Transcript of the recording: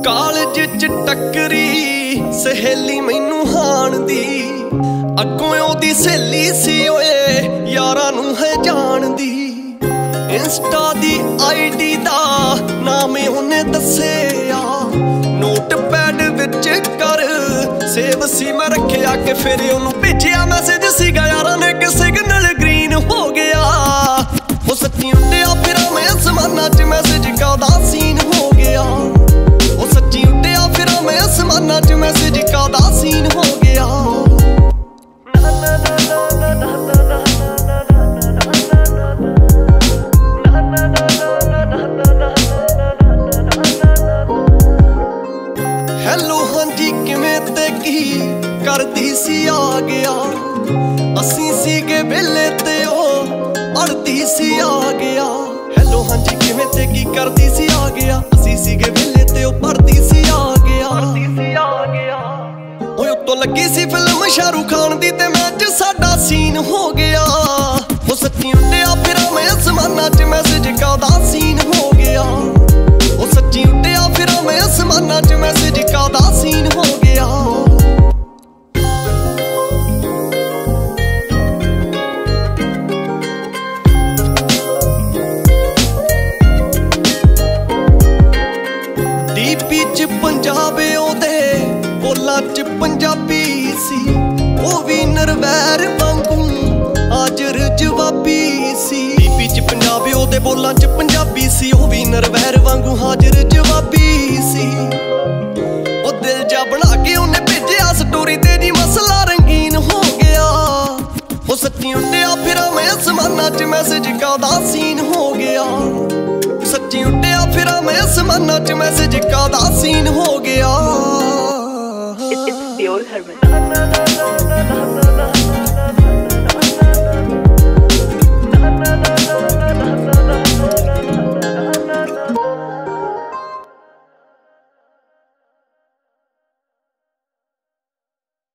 College ਚ ਟੱਕਰੀ ਸਹੇਲੀ ਮੈਨੂੰ ਹਾਣ ਦੀ, ਅੱਗੋਂ ਉਹਦੀ ਸਹੇਲੀ ਸੀ ਓਏ ਯਾਰਾਂ ਨੂੰ ਹੈ ਜਾਣਦੀ। ਇੰਸਟਾ ਦੀ ਆਈਡੀ ਦਾ ਨਾਮ ਉਹਨੇ ਦੱਸਿਆ, ਨੋਟਪੈਡ ਵਿੱਚ ਕਰ ਸੇਵ ਸੀ ਮੈਂ ਰੱਖਿਆ ਕਿ ਫਿਰ ਉਹਨੂੰ ਭੇਜਿਆ ਮੈਸੇਜ ਸੀਗਾ ਯਾਰਾਂ ਨੇ ਕਿ ਸਿਗਨਲ ਗ੍ਰੀਨ ਹੋ ਗਿਆ। ਉਹ ਸੱਚੀ ਉੱਡਿਆ ਫਿਰ ਮੈਂ ਅਸਮਾਨਾਂ 'ਚ ਮੈਸੇਜ ਕਾਦਾ ਸੀਨ ਹੋ ਗਿਆ। ਉਹ ਸੱਚੀ ਉੱਡਿਆ ਫਿਰ ਮੈਂ ਅਸਮਾਨਾਂ 'ਚ ਮੈਸੇਜ ਕਾਦਾ ਸੀਨ ਹੋ ਗਿਆ। ਹੈਲੋ ਹਾਂਜੀ ਕਿਵੇਂ ਤੇ ਕੀ ਕਰਦੀ ਸੀ ਆ ਗਿਆ, ਅਸੀਂ ਸੀਗੇ ਵਿਹਲੇ ਤੇ ਉਹ ਅੜਦੀ ਸੀ ਆ ਗਿਆ। ਹੈਲੋ ਹਾਂਜੀ ਕਿਵੇਂ ਤੇ ਕੀ ਕਰਦੀ ਸੀ ਆ ਗਿਆ, ਅਸੀਂ ਸੀਗੇ ਵਿਹਲੇ ਤੇ ਉਹ ਪੜਦੀ ਸੀ ਆ ਗਿਆ। ਓਏ ਉੱਤੋਂ ਲੱਗੀ ਸੀ ਫਿਲਮ ਸ਼ਾਹਰੁਖ ਖਾਨ ਦੀ ਤੇ ਮੈਚ ਸਾਡਾ ਸੀਨ ਹੋ ਗਿਆ। ਉਹ ਸੱਚੀ ਉੱਡਿਆ ਫਿਰ ਮੈਂ ਅਸਮਾਨਾਂ 'ਚ ਮੈਸੇਜ ਕਾਦਾ ਸੀਨ ਹੋ ਗਿਆ। ਉਹ ਸੱਚੀ ਉੱਡਿਆ ਫਿਰ ਮੈਂ ਅਸਮਾਨਾਂ 'ਚ ਮੈਸੇਜ ਕਾਦਾ ਸੀਨ ਹੋ ਗਿਆ। ਡੀਪੀ 'ਚ ਪੰਜਾਬ ਉਹਦੇ ਬੋਲਾਂ 'ਚ ਪੰਜਾਬੀ ਸੀ, ਉਹ ਵੀ ਨਰਵੈਰ ਵਾਂਗੂ ਹਾਜ਼ਰ ਜਵਾਬੀ ਸੀ। ਡੀਪੀ 'ਚ ਪੰਜਾਬ ਉਹਦੇ ਬੋਲਾਂ 'ਚ ਪੰਜਾਬੀ ਸੀ, ਉਹ ਵੀ ਨਰਵੈਰ ਵਾਂਗੂ ਹਾਜ਼ਰ ਜਵਾਬੀ ਸੀ। ਉਹ ਦਿਲ ਜਾ ਬਣਾ ਕੇ ਉਹਨੇ ਭੇਜਿਆ ਸਟੋਰੀ ਤੇ ਜੀ ਮਸਲਾ ਰੰਗੀਨ ਹੋ ਗਿਆ। ਉਹ ਸੱਚੀ ਉੱਡਿਆ ਫਿਰ ਮੈਂ ਅਸਮਾਨਾਂ 'ਚ ਮੈਸੇਜ ਕਾਦਾ ਸੀਨ ਹੋ ਗਿਆ। ਸੱਚੀ ਉੱਡਿਆ ਫਿਰ ਮੈਂ ਅਸਮਾਨਾਂ 'ਚ ਮੈਸੇਜ ਕਾਦਾ ਸੀਨ ਹੋ ਗਿਆ। It's pure Herman.